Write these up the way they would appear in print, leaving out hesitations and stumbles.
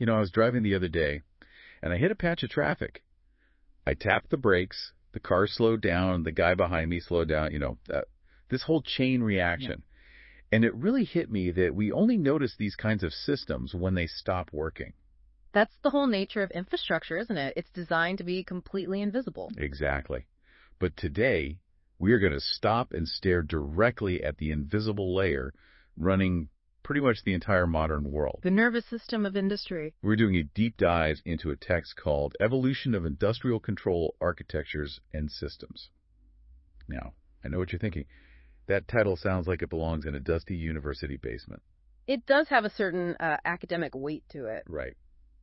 I was driving the other day, and I hit a patch of traffic. I tapped the brakes, the car slowed down, the guy behind me slowed down, this whole chain reaction. And it really hit me that we only notice these kinds of systems when they stop working. That's the whole nature of infrastructure, isn't it? It's designed to be completely invisible. Exactly. But today, we are going to stop and stare directly at the invisible layer running pretty much the entire modern world. The nervous system of industry. We're doing a deep dive into a text called Evolution of Industrial Control Architectures and Systems. Now, I know what you're thinking. That title sounds like it belongs in a dusty university basement. It does have a certain academic weight to it. Right.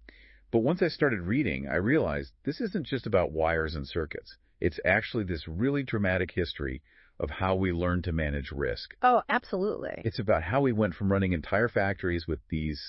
But once I started reading, I realized this isn't just about wires and circuits. It's actually this really dramatic history of how we learn to manage risk. Oh, absolutely. It's about how we went from running entire factories with these,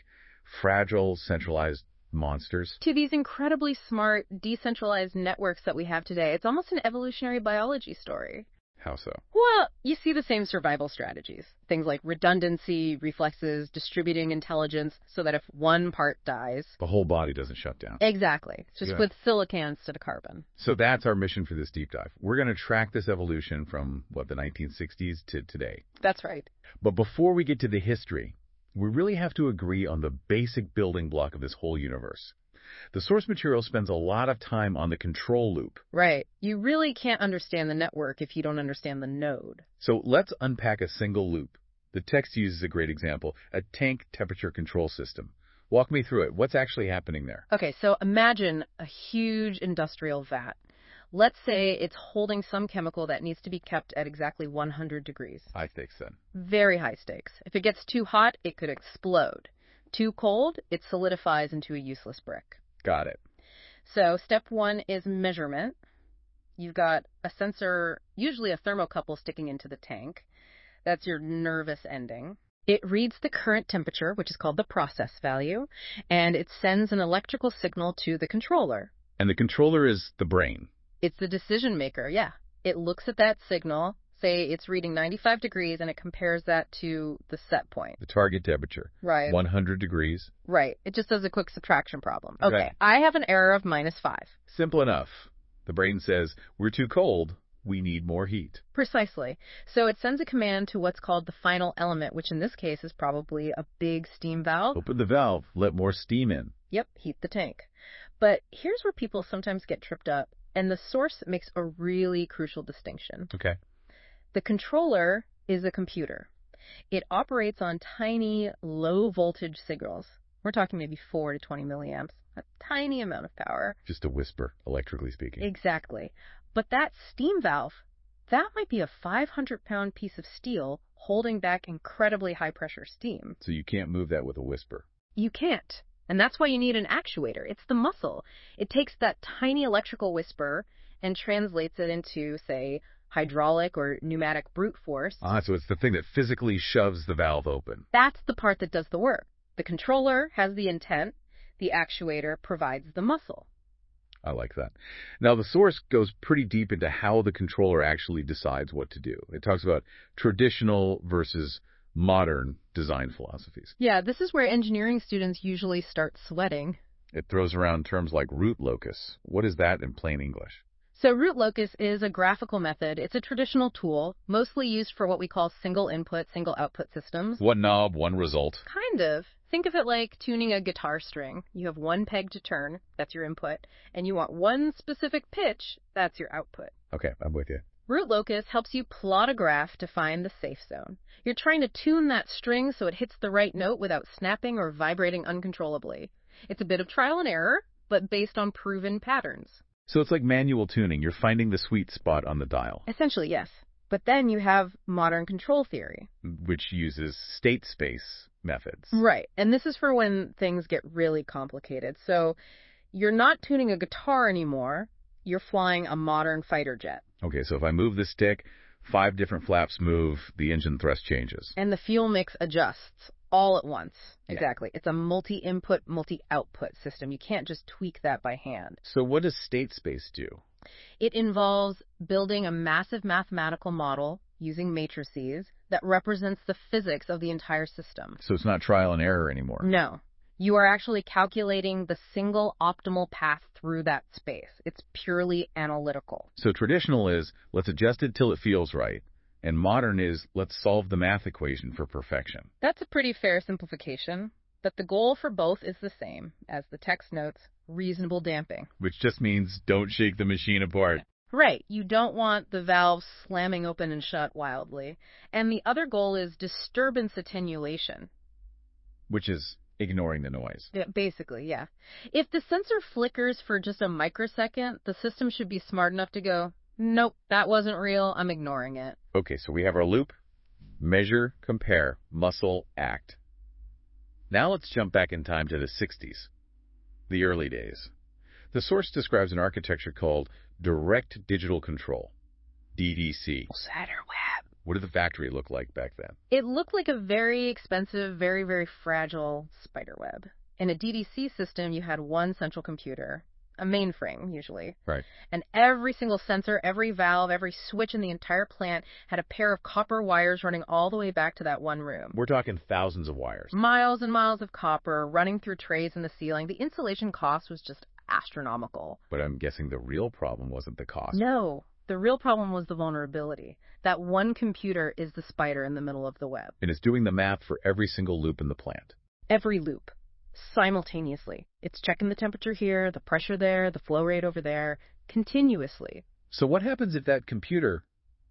fragile, centralized monsters to these incredibly smart, decentralized networks that we have today. It's almost an evolutionary biology story. How so? Well, you see the same survival strategies. Things like redundancy, reflexes, distributing intelligence, so that if one part dies, the whole body doesn't shut down. Exactly. It's just with silicon instead of carbon. So that's our mission for this deep dive. We're going to track this evolution from, the 1960s to today. That's right. But before we get to the history, we really have to agree on the basic building block of this whole universe. The source material spends a lot of time on the control loop. Right. You really can't understand the network if you don't understand the node. So let's unpack a single loop. The text uses a great example, a tank temperature control system. Walk me through it. What's actually happening there? Okay, so imagine a huge industrial vat. Let's say it's holding some chemical that needs to be kept at exactly 100 degrees. High stakes, then. Very high stakes. If it gets too hot, it could explode. Too cold, it solidifies into a useless brick. Got it. So step one is measurement. You've got a sensor, usually a thermocouple sticking into the tank. That's your nervous ending. It reads the current temperature, which is called the process value, and it sends an electrical signal to the controller. And the controller is the brain. It's the decision maker, yeah. It looks at that signal, say it's reading 95 degrees, and it compares that to the set point. The target temperature. Right. 100 degrees. Right. It just does a quick subtraction problem. Okay, Right. I have an error of -5. Simple enough. The brain says, we're too cold. We need more heat. Precisely. So it sends a command to what's called the final element, which in this case is probably a big steam valve. Open the valve. Let more steam in. Yep, heat the tank. But here's where people sometimes get tripped up, and the source makes a really crucial distinction. Okay. The controller is a computer. It operates on tiny, low-voltage signals. We're talking maybe 4 to 20 milliamps, a tiny amount of power. Just a whisper, electrically speaking. Exactly. But that steam valve, that might be a 500-pound piece of steel holding back incredibly high-pressure steam. So you can't move that with a whisper. You can't. And that's why you need an actuator. It's the muscle. It takes that tiny electrical whisper and translates it into, say, hydraulic or pneumatic brute force. So it's the thing that physically shoves the valve open. That's the part that does the work. The controller has the intent. The actuator provides the muscle. I like that. Now, the source goes pretty deep into how the controller actually decides what to do. It talks about traditional versus modern design philosophies. Yeah, this is where engineering students usually start sweating. It throws around terms like root locus. What is that in plain English? So root locus is a graphical method. It's a traditional tool, mostly used for what we call single input, single output systems. One knob, one result. Kind of. Think of it like tuning a guitar string. You have one peg to turn, that's your input, and you want one specific pitch, that's your output. Okay, I'm with you. Root locus helps you plot a graph to find the safe zone. You're trying to tune that string so it hits the right note without snapping or vibrating uncontrollably. It's a bit of trial and error, but based on proven patterns. So it's like manual tuning. You're finding the sweet spot on the dial. Essentially, yes. But then you have modern control theory, which uses state space methods. Right. And this is for when things get really complicated. So you're not tuning a guitar anymore. You're flying a modern fighter jet. Okay, so if I move the stick, 5 different flaps move, the engine thrust changes. And the fuel mix adjusts all at once. Yeah. Exactly. It's a multi-input, multi-output system. You can't just tweak that by hand. So what does state space do? It involves building a massive mathematical model using matrices that represents the physics of the entire system. So it's not trial and error anymore. No. You are actually calculating the single optimal path through that space. It's purely analytical. So traditional is, let's adjust it till it feels right. And modern is, let's solve the math equation for perfection. That's a pretty fair simplification, but the goal for both is the same. As the text notes, reasonable damping. Which just means don't shake the machine apart. Right. You don't want the valves slamming open and shut wildly. And the other goal is disturbance attenuation. Which is ignoring the noise. Yeah, basically, yeah. If the sensor flickers for just a microsecond, the system should be smart enough to go, nope, that wasn't real, I'm ignoring it. Okay, so we have our loop, measure, compare, muscle, act. Now let's jump back in time to the 60s, the early days. The source describes an architecture called Direct Digital Control, DDC. What did the factory look like back then? It looked like a very expensive, very, very fragile spider web. In a DDC system, you had one central computer, a mainframe usually. Right. And every single sensor, every valve, every switch in the entire plant had a pair of copper wires running all the way back to that one room. We're talking thousands of wires. Miles and miles of copper running through trays in the ceiling. The installation cost was just astronomical. But I'm guessing the real problem wasn't the cost. No. The real problem was the vulnerability. That one computer is the spider in the middle of the web. And it's doing the math for every single loop in the plant. Every loop. Simultaneously. It's checking the temperature here, the pressure there, the flow rate over there, continuously. So what happens if that computer,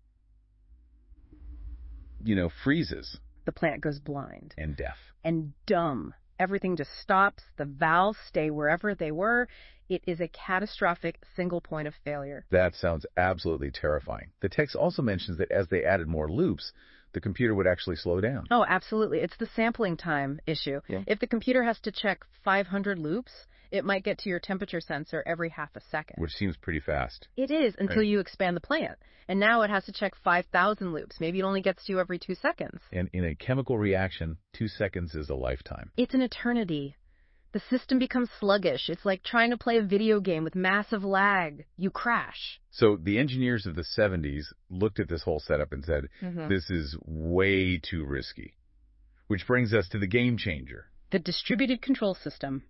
freezes? The plant goes blind. And deaf. And dumb. Everything just stops. The valves stay wherever they were. It is a catastrophic single point of failure. That sounds absolutely terrifying. The text also mentions that as they added more loops, the computer would actually slow down. Oh, absolutely. It's the sampling time issue. Yeah. If the computer has to check 500 loops, it might get to your temperature sensor every half a second. Which seems pretty fast. It is until Right. you expand the plant. And now it has to check 5,000 loops. Maybe it only gets to you every 2 seconds. And in a chemical reaction, 2 seconds is a lifetime. It's an eternity. The system becomes sluggish. It's like trying to play a video game with massive lag. You crash. So the engineers of the 70s looked at this whole setup and said, this is way too risky. Which brings us to the game changer. The Distributed Control System,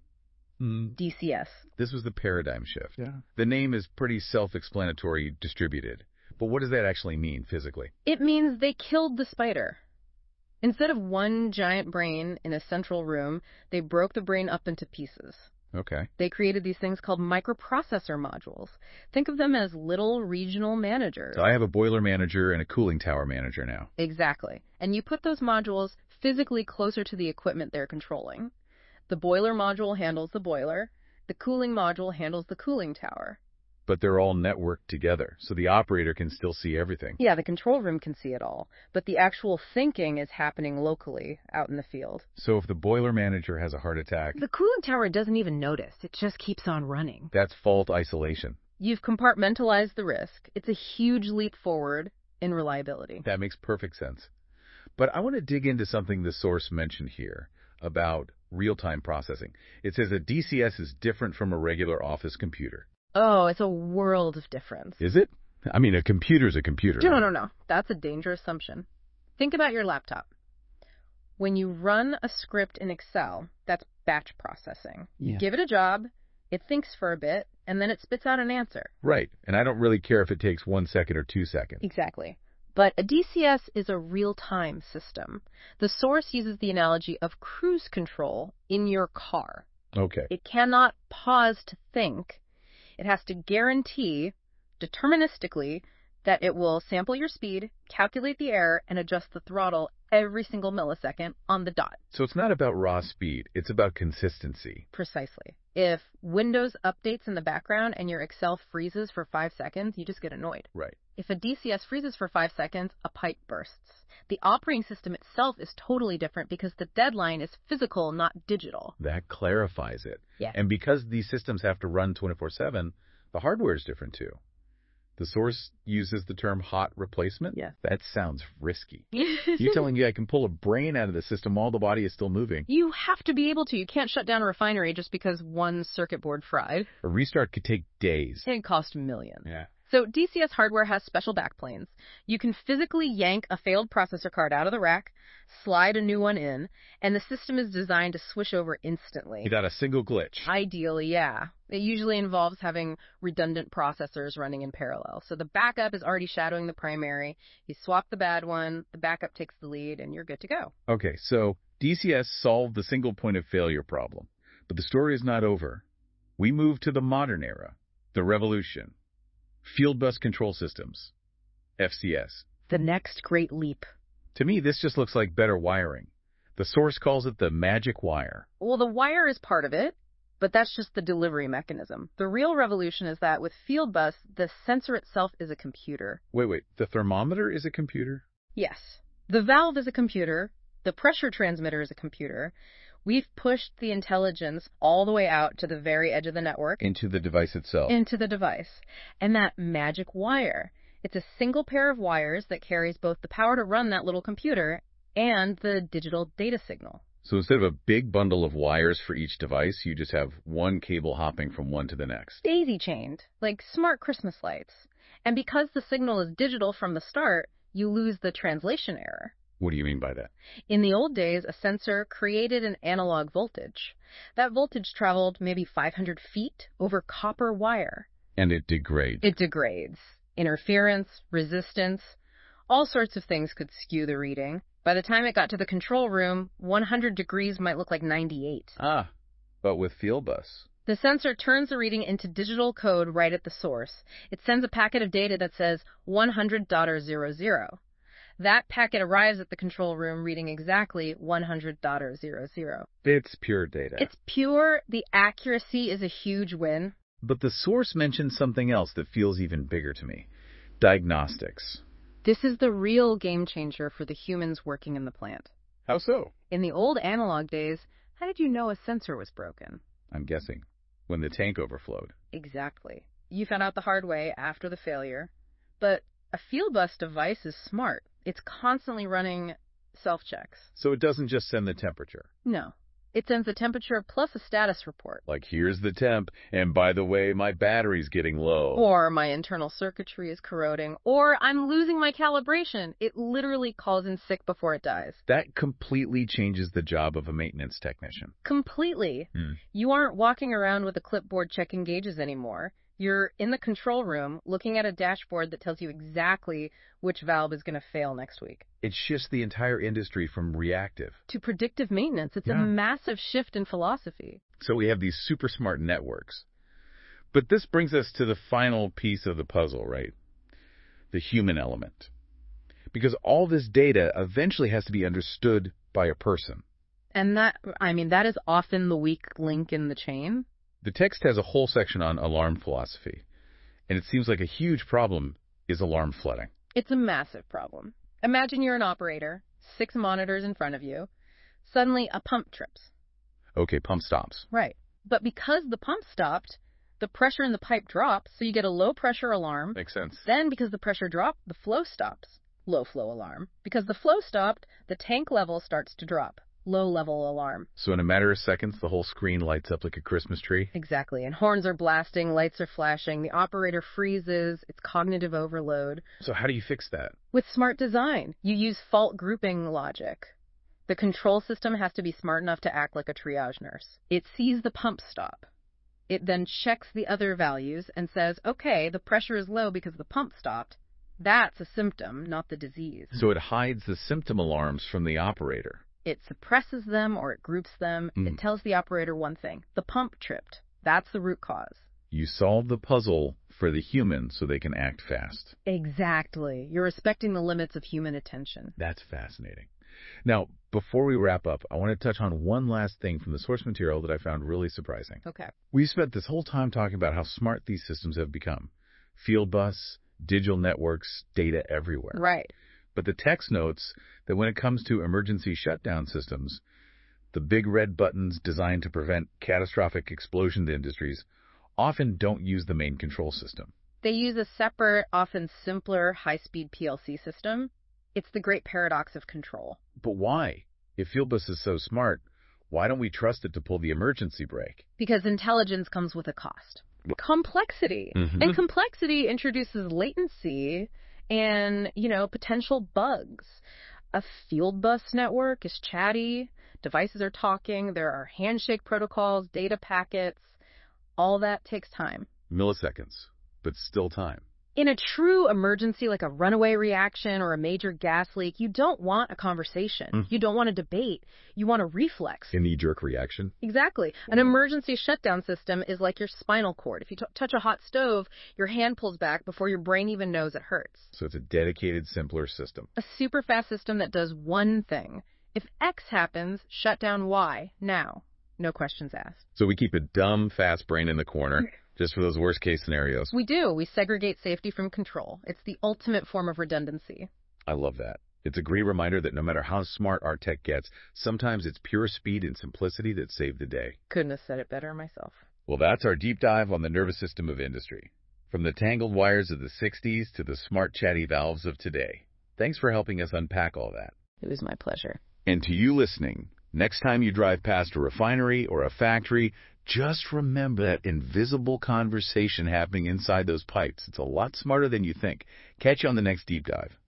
DCS. This was the paradigm shift. Yeah. The name is pretty self-explanatory, distributed. But what does that actually mean physically? It means they killed the spider. Instead of one giant brain in a central room, they broke the brain up into pieces. Okay. They created these things called microprocessor modules. Think of them as little regional managers. So I have a boiler manager and a cooling tower manager now. Exactly. And you put those modules physically closer to the equipment they're controlling. The boiler module handles the boiler. The cooling module handles the cooling tower. But they're all networked together, so the operator can still see everything. Yeah, the control room can see it all. But the actual thinking is happening locally out in the field. So if the boiler manager has a heart attack, The cooling tower doesn't even notice. It just keeps on running. that's fault isolation. You've compartmentalized the risk. It's a huge leap forward in reliability. That makes perfect sense. But I want to dig into something the source mentioned here about real-time processing. It says a DCS is different from a regular office computer. Oh, it's a world of difference. Is it? I mean, a computer's a computer. No. That's a dangerous assumption. Think about your laptop. When you run a script in Excel, that's batch processing. You Yeah. give it a job, it thinks for a bit, and then it spits out an answer. Right. And I don't really care if it takes 1 second or 2 seconds. Exactly. But a DCS is a real-time system. The source uses the analogy of cruise control in your car. Okay. It cannot pause to think. It has to guarantee, deterministically, that it will sample your speed, calculate the error, and adjust the throttle every single millisecond on the dot. So it's not about raw speed. It's about consistency. Precisely. If Windows updates in the background and your Excel freezes for 5 seconds, you just get annoyed. Right. If a DCS freezes for 5 seconds, a pipe bursts. The operating system itself is totally different because the deadline is physical, not digital. That clarifies it. Yeah. And because these systems have to run 24/7, the hardware is different too. The source uses the term hot replacement. Yes. That sounds risky. You're telling me I can pull a brain out of the system while the body is still moving. You have to be able to. You can't shut down a refinery just because one circuit board fried. A restart could take days. It cost millions. Yeah. So DCS hardware has special backplanes. You can physically yank a failed processor card out of the rack, slide a new one in, and the system is designed to switch over instantly. Without a single glitch. Ideally, yeah. It usually involves having redundant processors running in parallel. So the backup is already shadowing the primary. You swap the bad one, the backup takes the lead, and you're good to go. Okay, so DCS solved the single point of failure problem. But the story is not over. We move to the modern era, the revolution. Field Bus Control Systems, FCS. The next great leap. To me, this just looks like better wiring. The source calls it the magic wire. Well, the wire is part of it, but that's just the delivery mechanism. The real revolution is that with Field Bus, the sensor itself is a computer. Wait, the thermometer is a computer? Yes. The valve is a computer. The pressure transmitter is a computer. We've pushed the intelligence all the way out to the very edge of the network. Into the device itself. Into the device. And that magic wire. It's a single pair of wires that carries both the power to run that little computer and the digital data signal. So instead of a big bundle of wires for each device, you just have one cable hopping from one to the next. Daisy-chained, like smart Christmas lights. And because the signal is digital from the start, you lose the translation error. What do you mean by that? In the old days, a sensor created an analog voltage. That voltage traveled maybe 500 feet over copper wire. And it degrades. It degrades. Interference, resistance, all sorts of things could skew the reading. By the time it got to the control room, 100 degrees might look like 98. But with Field Bus. The sensor turns the reading into digital code right at the source. It sends a packet of data that says 100.00. That packet arrives at the control room reading exactly 100.00. It's pure data. It's pure. The accuracy is a huge win. But the source mentions something else that feels even bigger to me. Diagnostics. This is the real game changer for the humans working in the plant. How so? In the old analog days, how did you know a sensor was broken? I'm guessing. When the tank overflowed. Exactly. You found out the hard way after the failure. But a Field Bus device is smart. It's constantly running self-checks. So it doesn't just send the temperature? No. It sends the temperature plus a status report. Like, here's the temp, and by the way, my battery's getting low. Or my internal circuitry is corroding. Or I'm losing my calibration. It literally calls in sick before it dies. That completely changes the job of a maintenance technician. Completely. You aren't walking around with a clipboard checking gauges anymore. You're in the control room looking at a dashboard that tells you exactly which valve is going to fail next week. It shifts the entire industry from reactive to predictive maintenance. It's a massive shift in philosophy. So we have these super smart networks. But this brings us to the final piece of the puzzle, right? The human element. Because all this data eventually has to be understood by a person. And that is often the weak link in the chain. The text has a whole section on alarm philosophy, and it seems like a huge problem is alarm flooding. It's a massive problem. Imagine you're an operator, 6 monitors in front of you. Suddenly, a pump trips. Okay, pump stops. Right. But because the pump stopped, the pressure in the pipe drops, so you get a low-pressure alarm. Makes sense. Then, because the pressure dropped, the flow stops. Low-flow alarm. Because the flow stopped, the tank level starts to drop. Low-level alarm. So in a matter of seconds, the whole screen lights up like a Christmas tree? Exactly. And horns are blasting, lights are flashing, the operator freezes, it's cognitive overload. So how do you fix that? With smart design. You use fault grouping logic. The control system has to be smart enough to act like a triage nurse. It sees the pump stop. It then checks the other values and says, okay, the pressure is low because the pump stopped. That's a symptom, not the disease. So it hides the symptom alarms from the operator. It suppresses them or it groups them. It tells the operator one thing. The pump tripped. That's the root cause. You solve the puzzle for the human so they can act fast. Exactly. You're respecting the limits of human attention. That's fascinating. Now, before we wrap up, I want to touch on one last thing from the source material that I found really surprising. Okay. We spent this whole time talking about how smart these systems have become. Field Bus, digital networks, data everywhere. Right. But the text notes that when it comes to emergency shutdown systems, the big red buttons designed to prevent catastrophic explosion to industries often don't use the main control system. They use a separate, often simpler, high-speed PLC system. It's the great paradox of control. But why? If Field Bus is so smart, why don't we trust it to pull the emergency brake? Because intelligence comes with a cost. Complexity. And complexity introduces latency and, potential bugs. A field bus network is chatty. Devices are talking. There are handshake protocols, data packets. All that takes time. Milliseconds, but still time. In a true emergency like a runaway reaction or a major gas leak, you don't want a conversation. You don't want a debate. You want a reflex. A knee-jerk reaction? Exactly. An emergency shutdown system is like your spinal cord. If you touch a hot stove, your hand pulls back before your brain even knows it hurts. So it's a dedicated, simpler system. A super fast system that does one thing. If X happens, shut down Y now. No questions asked. So we keep a dumb, fast brain in the corner. Just for those worst-case scenarios. We do. We segregate safety from control. It's the ultimate form of redundancy. I love that. It's a great reminder that no matter how smart our tech gets, sometimes it's pure speed and simplicity that save the day. Couldn't have said it better myself. Well, that's our deep dive on the nervous system of industry. From the tangled wires of the 60s to the smart chatty valves of today. Thanks for helping us unpack all that. It was my pleasure. And to you listening, next time you drive past a refinery or a factory, just remember that invisible conversation happening inside those pipes. It's a lot smarter than you think. Catch you on the next deep dive.